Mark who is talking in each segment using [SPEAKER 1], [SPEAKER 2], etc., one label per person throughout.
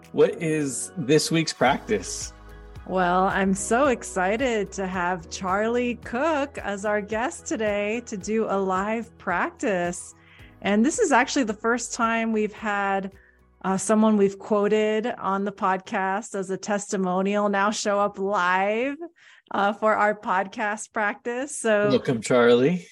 [SPEAKER 1] What is this week's practice?
[SPEAKER 2] Well, I'm so excited to have Charlie Cook as our guest today to do a live practice. And this is actually the first time we've had someone we've quoted on the podcast as a testimonial now show up live for our podcast practice. So
[SPEAKER 1] Welcome, Charlie.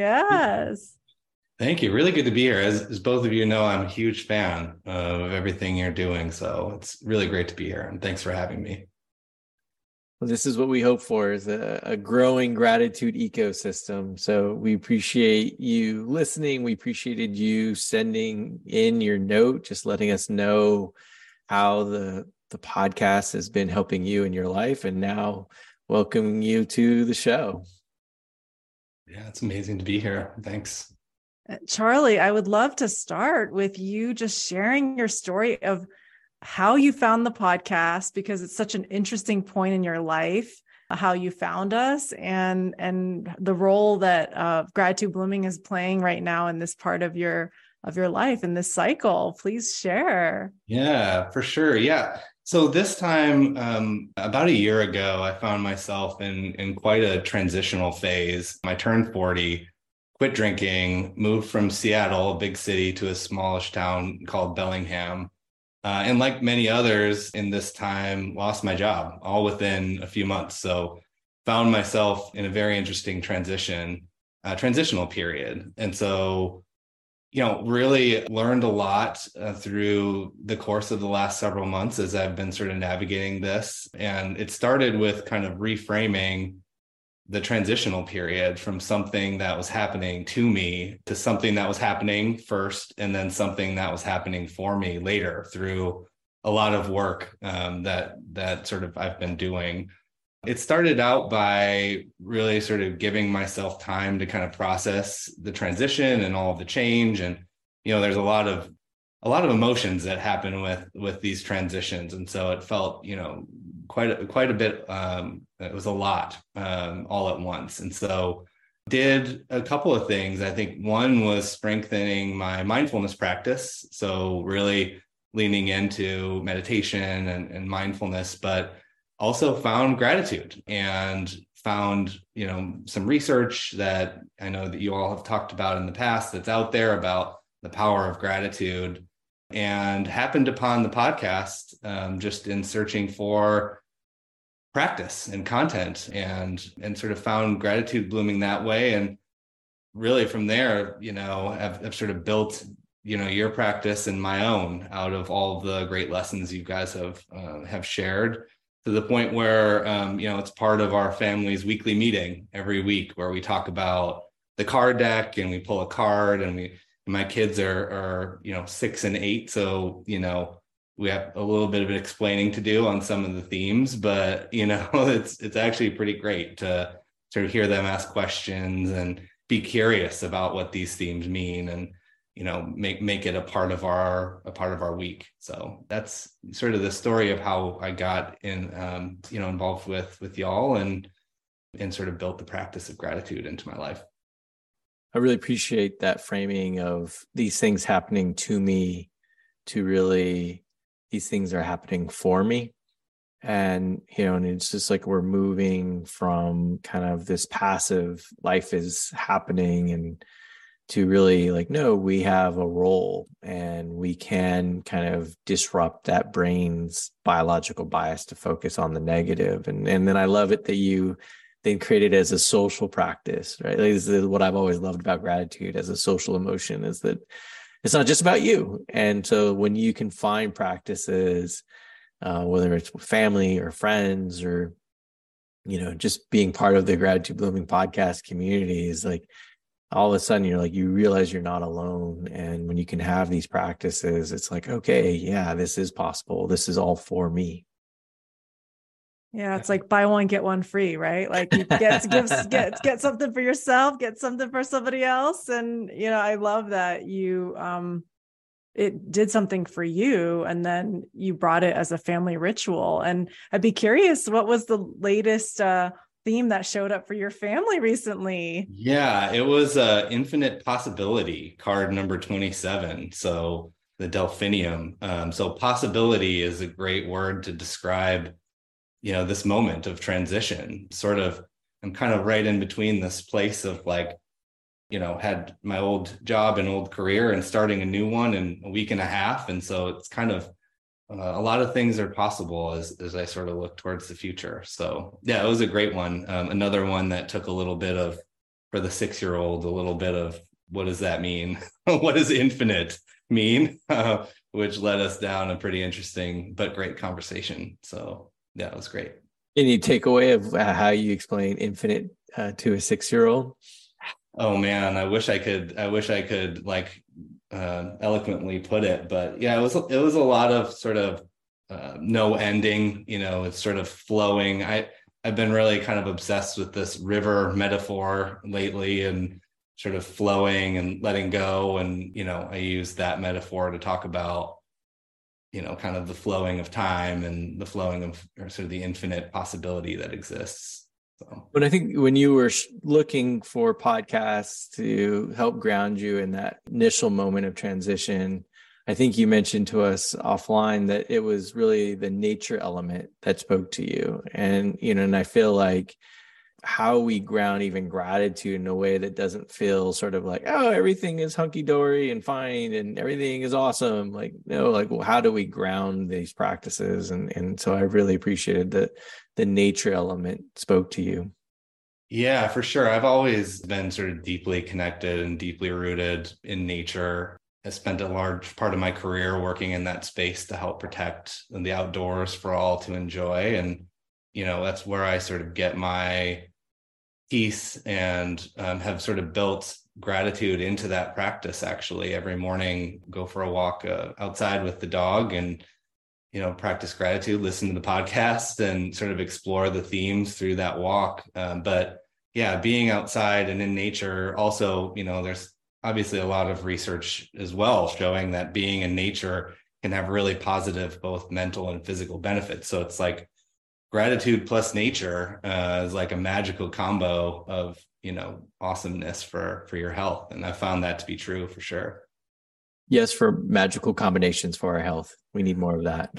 [SPEAKER 2] Yes.
[SPEAKER 3] Thank you. Really good to be here. As both of you know, I'm a huge fan of everything you're doing. So it's really great to be here. And thanks for having me.
[SPEAKER 1] Well, this is what we hope for, is a growing gratitude ecosystem. So we appreciate you listening. We appreciated you sending in your note, just letting us know how the podcast has been helping you in your life, and now welcoming you to the show.
[SPEAKER 3] Yeah, it's amazing to be here. Thanks.
[SPEAKER 2] Charlie, I would love to start with you just sharing your story of how you found the podcast, because it's such an interesting point in your life, how you found us, and the role that Gratitude Blooming is playing right now in this part of your life, in this cycle. Please share.
[SPEAKER 3] Yeah, for sure. Yeah. So this time, about a year ago, I found myself in quite a transitional phase. I turned 40. Quit drinking, moved from Seattle, a big city, to a smallish town called Bellingham. And like many others in this time, lost my job all within a few months. So found myself in a very interesting transitional period. And so, really learned a lot through the course of the last several months as I've been sort of navigating this. And it started with kind of reframing the transitional period from something that was happening to me to something that was happening first, and then something that was happening for me later through a lot of work that sort of I've been doing. It started out by really sort of giving myself time to kind of process the transition and all of the change. And, there's a lot of emotions that happen with these transitions. And so it felt, quite a bit. It was a lot all at once. And so did a couple of things. I think one was strengthening my mindfulness practice. So really leaning into meditation and mindfulness, but also found gratitude and found, some research that I know that you all have talked about in the past that's out there about the power of gratitude, and happened upon the podcast just in searching for practice and content, and sort of found Gratitude Blooming that way. And really from there, I've sort of built, your practice and my own out of all of the great lessons you guys have shared, to the point where, it's part of our family's weekly meeting every week, where we talk about the card deck and we pull a card, and my kids are 6 and 8. So, we have a little bit of explaining to do on some of the themes, but, it's actually pretty great to sort of hear them ask questions and be curious about what these themes mean, and, make it a part of our week. So that's sort of the story of how I got involved with y'all and sort of built the practice of gratitude into my life.
[SPEAKER 1] I really appreciate that framing of these things happening to me, to really, these things are happening for me. And, and it's just like we're moving from kind of this passive life is happening, and to really like, no, we have a role, and we can kind of disrupt that brain's biological bias to focus on the negative. And then I love it that they create it as a social practice, right? Like, this is what I've always loved about gratitude as a social emotion, is that it's not just about you. And so when you can find practices, whether it's family or friends, or, just being part of the Gratitude Blooming podcast community, is like, all of a sudden you realize you're not alone. And when you can have these practices, it's like, okay, yeah, this is possible. This is all for me.
[SPEAKER 2] Yeah, it's like buy one, get one free, right? Like you get something for yourself, get something for somebody else. And, I love that you, it did something for you, and then you brought it as a family ritual. And I'd be curious, what was the latest theme that showed up for your family recently?
[SPEAKER 3] Yeah, it was Infinite Possibility, card number 27. So the delphinium. So possibility is a great word to describe, this moment of transition. Sort of, I'm kind of right in between this place of like, had my old job and old career and starting a new one in a week and a half. And so it's kind of a lot of things are possible as I sort of look towards the future. So yeah, it was a great one. Another one that took a little bit of, for the 6-year-old, a little bit of, what does that mean? What does infinite mean? Which led us down a pretty interesting but great conversation. So yeah, it was great.
[SPEAKER 1] Any takeaway of how you explain infinite to a 6-year-old?
[SPEAKER 3] Oh man, I wish I could like eloquently put it, but yeah, it was a lot of sort of no ending. It's sort of flowing. I've been really kind of obsessed with this river metaphor lately, and sort of flowing and letting go. And I use that metaphor to talk about kind of the flowing of time and the flowing of, or sort of the infinite possibility that exists. So.
[SPEAKER 1] When I think when you were looking for podcasts to help ground you in that initial moment of transition, I think you mentioned to us offline that it was really the nature element that spoke to you. And, and I feel like how we ground even gratitude in a way that doesn't feel sort of like, oh, everything is hunky-dory and fine and everything is awesome. Like, no, like, well, how do we ground these practices? And so I really appreciated that the nature element spoke to you.
[SPEAKER 3] Yeah, for sure. I've always been sort of deeply connected and deeply rooted in nature. I spent a large part of my career working in that space to help protect the outdoors for all to enjoy. And, that's where I sort of get my peace and have sort of built gratitude into that practice. Actually, every morning, go for a walk outside with the dog and, practice gratitude, listen to the podcast and sort of explore the themes through that walk. But yeah, being outside and in nature also, there's obviously a lot of research as well showing that being in nature can have really positive, both mental and physical benefits. So it's like gratitude plus nature is like a magical combo of, awesomeness for your health. And I found that to be true for sure.
[SPEAKER 1] Yes, for magical combinations for our health. We need more of that.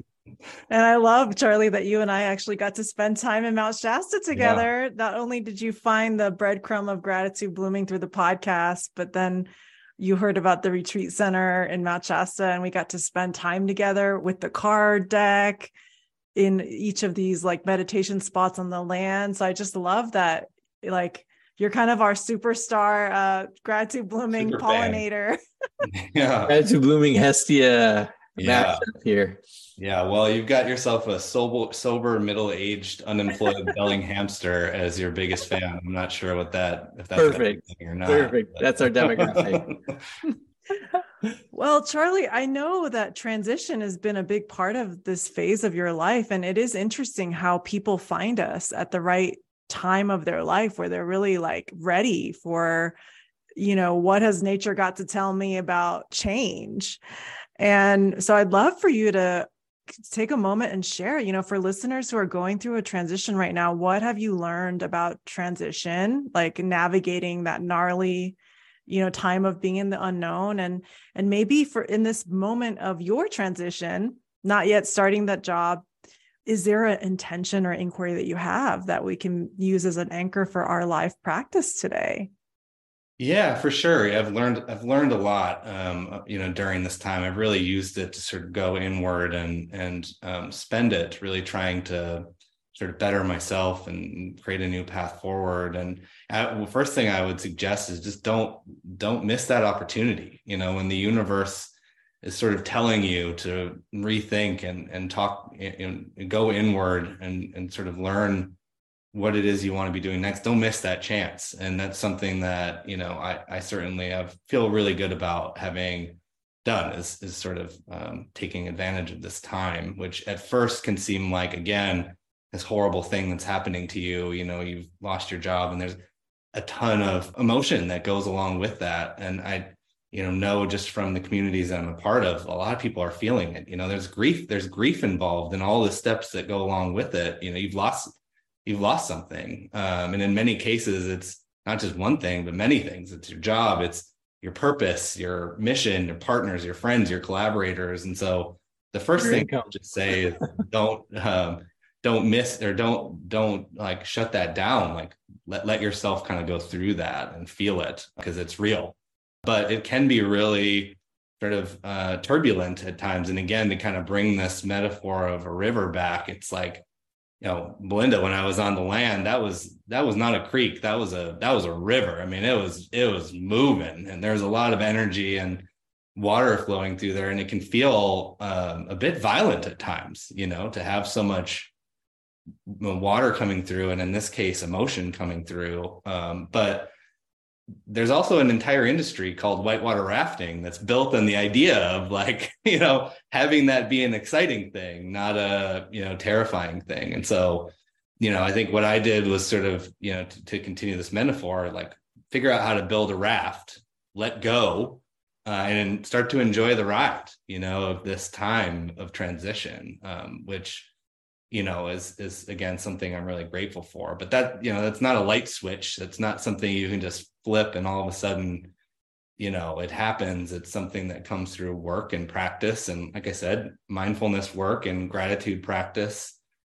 [SPEAKER 2] And I love, Charlie, that you and I actually got to spend time in Mount Shasta together. Yeah. Not only did you find the breadcrumb of gratitude blooming through the podcast, but then you heard about the retreat center in Mount Shasta, and we got to spend time together with the card deck in each of these like meditation spots on the land. So I just love that, like, you're kind of our superstar gratitude blooming super pollinator.
[SPEAKER 3] Yeah.
[SPEAKER 1] Gratitude blooming Hestia matchup here.
[SPEAKER 3] Yeah, well, you've got yourself a sober middle-aged, unemployed belling hamster as your biggest fan. I'm not sure if that's
[SPEAKER 1] perfect or not. Perfect. But. That's our demographic.
[SPEAKER 2] Well, Charlie, I know that transition has been a big part of this phase of your life, and it is interesting how people find us at the right time of their life where they're really like ready for, what has nature got to tell me about change? And so I'd love for you to take a moment and share, for listeners who are going through a transition right now, what have you learned about transition, like navigating that gnarly, time of being in the unknown, and maybe for in this moment of your transition, not yet starting that job, is there an intention or inquiry that you have that we can use as an anchor for our life practice today?
[SPEAKER 3] Yeah, for sure. I've learned a lot, during this time. I've really used it to sort of go inward and spend it really trying to sort of better myself and create a new path forward. And the first thing I would suggest is just don't miss that opportunity. When the universe is sort of telling you to rethink and talk and go inward and sort of learn what it is you want to be doing next, don't miss that chance. And that's something that, I certainly feel really good about having done is sort of taking advantage of this time, which at first can seem like, again, this horrible thing that's happening to you. You've lost your job and there's a ton of emotion that goes along with that. And I know just from the communities that I'm a part of, a lot of people are feeling it. There's grief involved in all the steps that go along with it. You've lost something. And in many cases, it's not just one thing, but many things. It's your job. It's your purpose, your mission, your partners, your friends, your collaborators. And so the first thing I would just say is don't miss, or don't like shut that down. Like let yourself kind of go through that and feel it, because it's real. But it can be really sort of turbulent at times. And again, to kind of bring this metaphor of a river back, it's like, Belinda, when I was on the land, that was not a creek. That was a river. I mean, it was moving, and there's a lot of energy and water flowing through there. And it can feel a bit violent at times, to have so much water coming through. And in this case, emotion coming through. But there's also an entire industry called whitewater rafting that's built on the idea of like, having that be an exciting thing, not a, terrifying thing. And so, I think what I did was sort of, to continue this metaphor, like figure out how to build a raft, let go, and start to enjoy the ride, of this time of transition, which, is again, something I'm really grateful for. But that, that's not a light switch. That's not something you can just flip and all of a sudden, it happens. It's something that comes through work and practice. And like I said, mindfulness work and gratitude practice,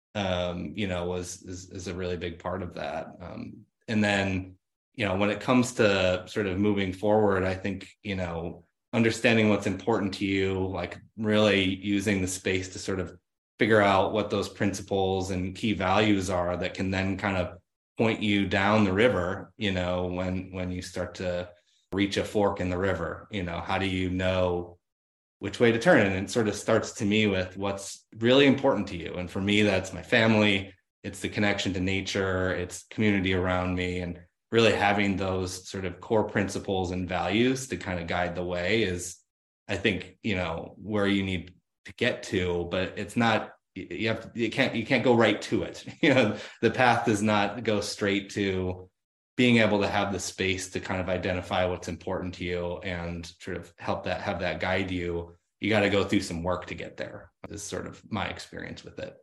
[SPEAKER 3] is a really big part of that. And then, when it comes to sort of moving forward, I think, understanding what's important to you, like really using the space to sort of figure out what those principles and key values are that can then kind of point you down the river, when you start to reach a fork in the river, how do you know which way to turn? And it sort of starts to me with what's really important to you. And for me, that's my family. It's the connection to nature. It's community around me. And really having those sort of core principles and values to kind of guide the way is, I think, where you need to get to, but it's not, you can't go right to it. The path does not go straight to being able to have the space to kind of identify what's important to you and sort of have that guide you. You got to go through some work to get there, is sort of my experience with it.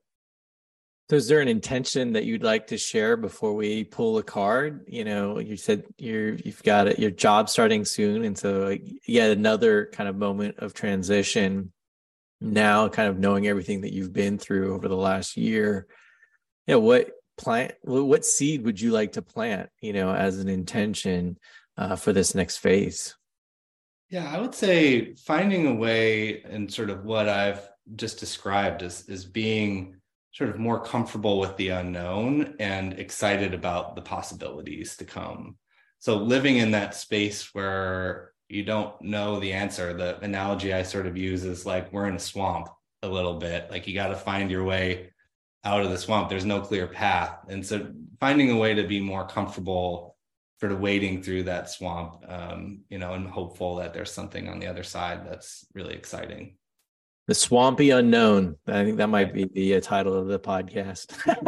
[SPEAKER 1] So is there an intention that you'd like to share before we pull a card? You said you've got your job starting soon. And so yet another kind of moment of transition. Now kind of knowing everything that you've been through over the last year, what seed would you like to plant, as an intention for this next phase?
[SPEAKER 3] Yeah, I would say finding a way, and sort of what I've just described is being sort of more comfortable with the unknown and excited about the possibilities to come. So living in that space where you don't know the answer. The analogy I sort of use is like we're in a swamp a little bit. Like you got to find your way out of the swamp. There's no clear path. And so finding a way to be more comfortable sort of wading through that swamp, and hopeful that there's something on the other side that's really exciting.
[SPEAKER 1] The swampy unknown. I think that might be the title of the podcast.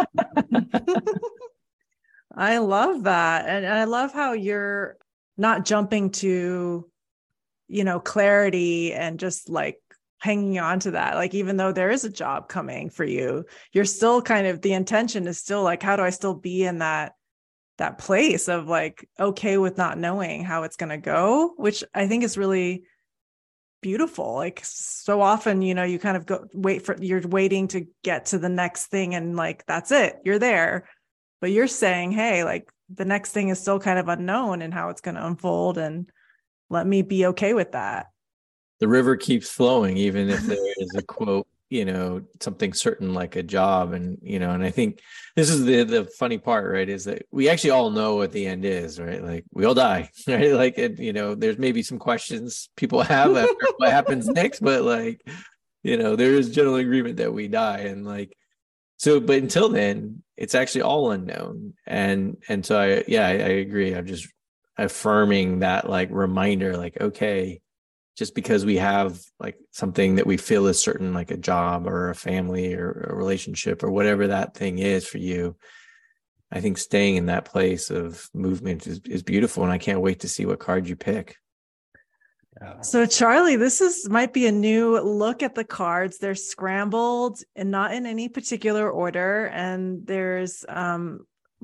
[SPEAKER 2] I love that. And I love how you're not jumping to, clarity and just like hanging on to that. Like, even though there is a job coming for you, you're still kind of, the intention is still like, how do I still be in that place of like, okay with not knowing how it's going to go, which I think is really beautiful. Like so often, you kind of you're waiting to get to the next thing and like, that's it, you're there. But you're saying, hey, like the next thing is still kind of unknown and how it's going to unfold, and let me be okay with that.
[SPEAKER 1] The river keeps flowing, even if there is a quote, something certain like a job. And, and I think this is the funny part, right? Is that we actually all know what the end is, right? Like we all die, right? Like, there's maybe some questions people have after what happens next, but like, there is general agreement that we die. And like, so, but until then, it's actually all unknown. And so I agree. I'm just affirming that like reminder, like, okay, just because we have like something that we feel is certain, like a job or a family or a relationship or whatever that thing is for you, I think staying in that place of movement is beautiful. And I can't wait to see what card you pick.
[SPEAKER 2] So Charlie, might be a new look at the cards. They're scrambled and not in any particular order. And there's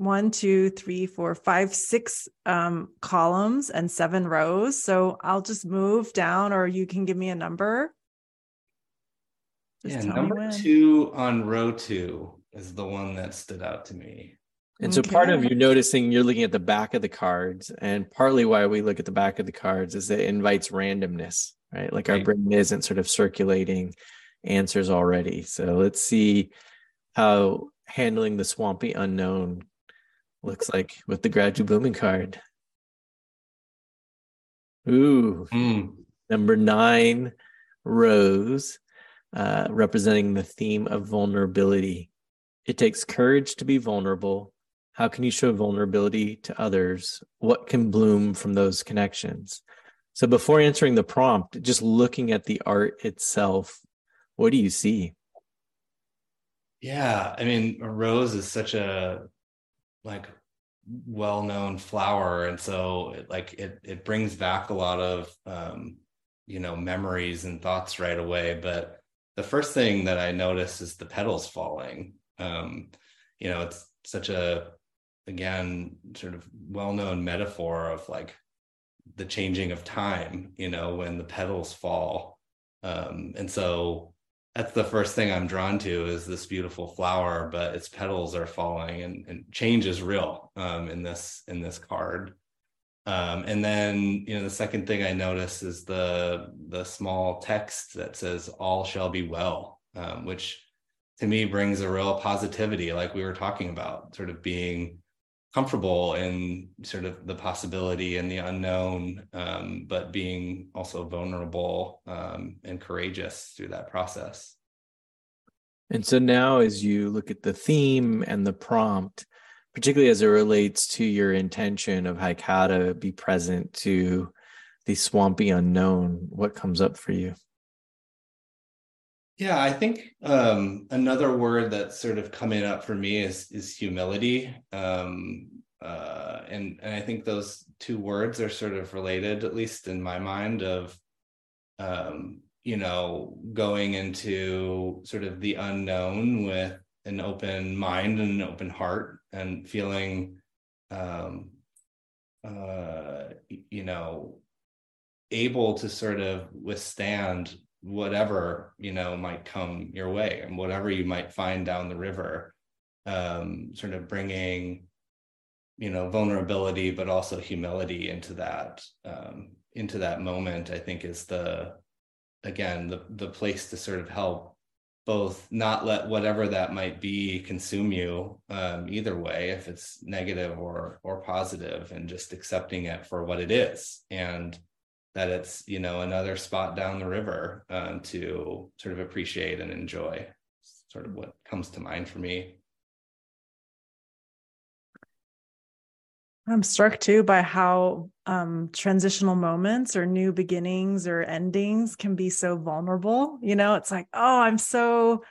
[SPEAKER 2] 1, 2, 3, 4, 5, 6 columns and 7 rows. So I'll just move down, or you can give me a number.
[SPEAKER 3] Just tell number me when. 2 on row 2 is the one that stood out to me.
[SPEAKER 1] And so part of you noticing, you're looking at the back of the cards, and partly why we look at the back of the cards is that it invites randomness, right? Like our brain isn't sort of circulating answers already. So let's see how handling the swampy unknown looks like with the Gratitude Blooming card. Ooh, number 9, Rose, representing the theme of vulnerability. It takes courage to be vulnerable. How can you show vulnerability to others? What can bloom from those connections? So before answering the prompt, just looking at the art itself, what do you see?
[SPEAKER 3] Yeah, I mean, a rose is such a well-known flower, and so it brings back a lot of memories and thoughts right away. But the first thing that I notice is the petals falling. It's such a, again, sort of well-known metaphor of like the changing of time, when the petals fall. And so that's the first thing I'm drawn to, is this beautiful flower, but its petals are falling, and change is real in this card. And then, the second thing I notice is the small text that says "all shall be well," which to me brings a real positivity, like we were talking about, sort of being comfortable in sort of the possibility and the unknown, but being also vulnerable and courageous through that process.
[SPEAKER 1] And so now, as you look at the theme and the prompt, particularly as it relates to your intention of like how to be present to the swampy unknown, what comes up for you?
[SPEAKER 3] Yeah, I think another word that's sort of coming up for me is humility. And I think those two words are sort of related, at least in my mind, of, going into sort of the unknown with an open mind and an open heart, and feeling, able to sort of withstand whatever might come your way, and whatever you might find down the river, sort of bringing vulnerability but also humility into that moment, I think is the place to sort of help both not let whatever that might be consume you, either way, if it's negative or positive, and just accepting it for what it is, and that it's, another spot down the river to sort of appreciate and enjoy. Sort of what comes to mind for me.
[SPEAKER 2] I'm struck too by how transitional moments or new beginnings or endings can be so vulnerable. It's like, oh, I'm so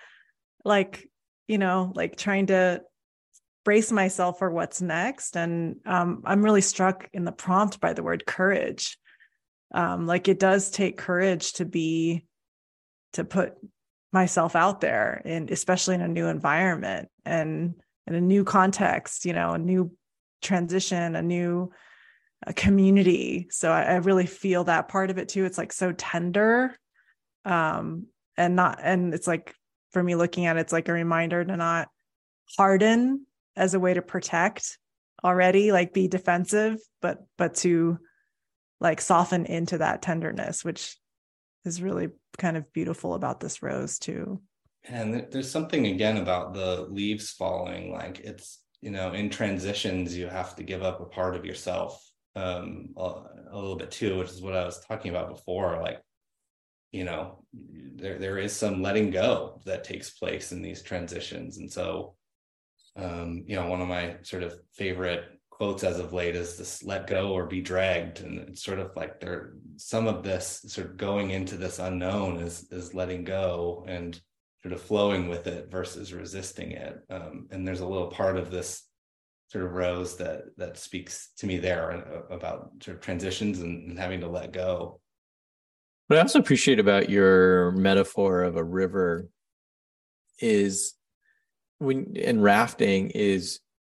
[SPEAKER 2] trying to brace myself for what's next. And I'm really struck in the prompt by the word courage. It does take courage to put myself out there, and especially in a new environment and in a new context, a new transition, a new community. So I really feel that part of it too. It's like so tender, and it's like, for me looking at it, it's like a reminder to not harden as a way to protect already, like be defensive, but to like soften into that tenderness, which is really kind of beautiful about this rose too.
[SPEAKER 3] And there's something again about the leaves falling, like it's, in transitions, you have to give up a part of yourself a little bit too, which is what I was talking about before. Like, there is some letting go that takes place in these transitions. And so, one of my sort of favorite quotes as of late is this: let go or be dragged. And it's sort of like some of this sort of going into this unknown is letting go and sort of flowing with it versus resisting it. And there's a little part of this sort of rose that speaks to me there about sort of transitions and having to let go.
[SPEAKER 1] What I also appreciate about your metaphor of a river is, when in rafting, is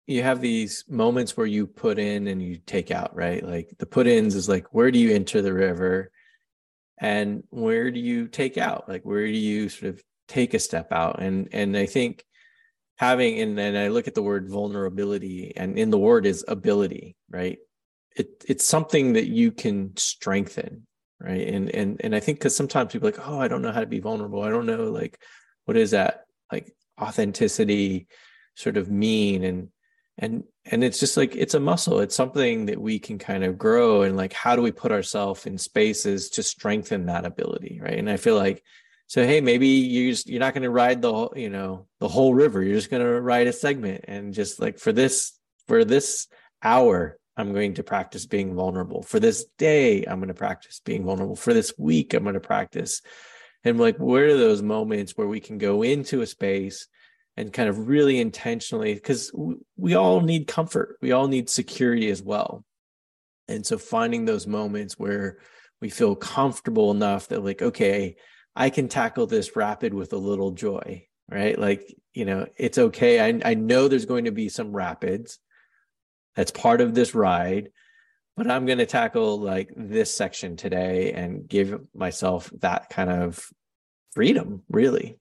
[SPEAKER 1] you have these moments where you put in and you take out, right? Like the put ins is like, where do you enter the river and where do you take out? Like, where do you sort of take a step out? And I think having, and then I look at the word vulnerability, and in the word is ability, right? It's something that you can strengthen, right? And I think because sometimes people are like, oh, I don't know how to be vulnerable. I don't know, like, what is that, like, authenticity sort of mean? And it's just like, it's a muscle. It's something that we can kind of grow. And like, how do we put ourselves in spaces to strengthen that ability, right? And I feel like, so hey, maybe you're not going to ride the whole, the whole river. You're just going to ride a segment, and just like for this hour, I'm going to practice being vulnerable. For this day, I'm going to practice being vulnerable. For this week, I'm going to practice. And like, where are those moments where we can go into a space and kind of really intentionally, because we all need comfort. We all need security as well. And so finding those moments where we feel comfortable enough that like, okay, I can tackle this rapid with a little joy, right? Like, it's okay. I know there's going to be some rapids. That's part of this ride, but I'm going to tackle like this section today and give myself that kind of freedom, really.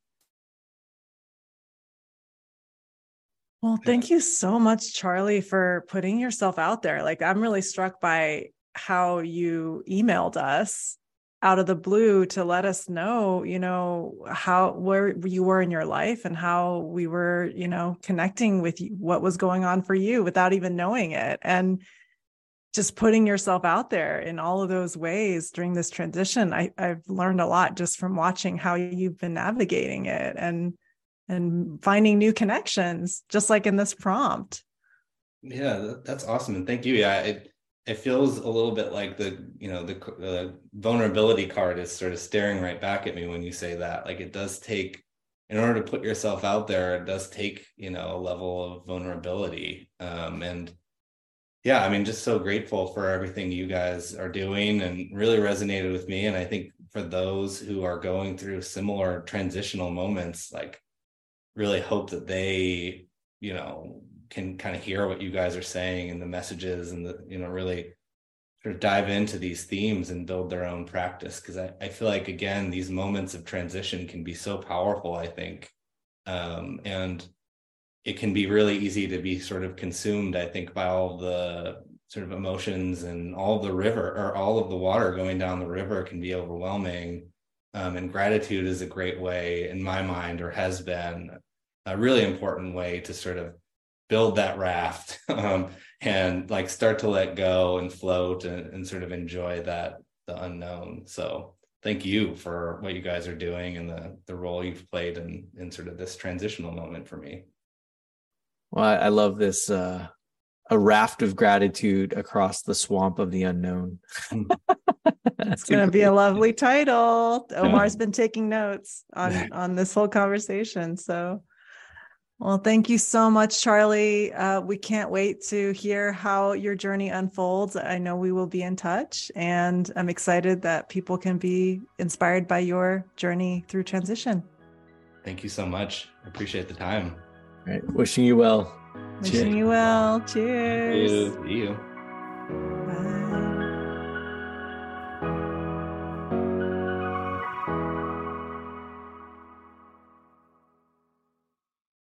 [SPEAKER 2] Well, thank you so much, Charlie, for putting yourself out there. Like, I'm really struck by how you emailed us out of the blue to let us know, where you were in your life and how we were, connecting with you, what was going on for you without even knowing it. And just putting yourself out there in all of those ways during this transition. I've learned a lot just from watching how you've been navigating it and finding new connections, just like in this prompt.
[SPEAKER 3] Yeah, that's awesome. And thank you. Yeah, it feels a little bit like the vulnerability card is sort of staring right back at me when you say that. Like, it does take, in order to put yourself out there, it does take, a level of vulnerability. And yeah, I mean, just so grateful for everything you guys are doing, and really resonated with me. And I think for those who are going through similar transitional moments, like, really hope that they, can kind of hear what you guys are saying and the messages, and really sort of dive into these themes and build their own practice. Because I feel like, again, these moments of transition can be so powerful, I think. And it can be really easy to be sort of consumed, I think, by all the sort of emotions, and all of the river, or all of the water going down the river can be overwhelming. And gratitude is a great way, in my mind, or has been a really important way to sort of build that raft, and like start to let go and float, and sort of enjoy the unknown. So thank you for what you guys are doing, and the role you've played in sort of this transitional moment for me.
[SPEAKER 1] Well, I love this, a raft of gratitude across the swamp of the unknown.
[SPEAKER 2] It's going to be a lovely title. Omar's been taking notes on this whole conversation. So, well, thank you so much, Charlie. We can't wait to hear how your journey unfolds. I know we will be in touch, and I'm excited that people can be inspired by your journey through transition.
[SPEAKER 3] Thank you so much. I appreciate the time.
[SPEAKER 1] All right. Wishing you well.
[SPEAKER 2] Wishing you well. Cheers.
[SPEAKER 3] Thank you.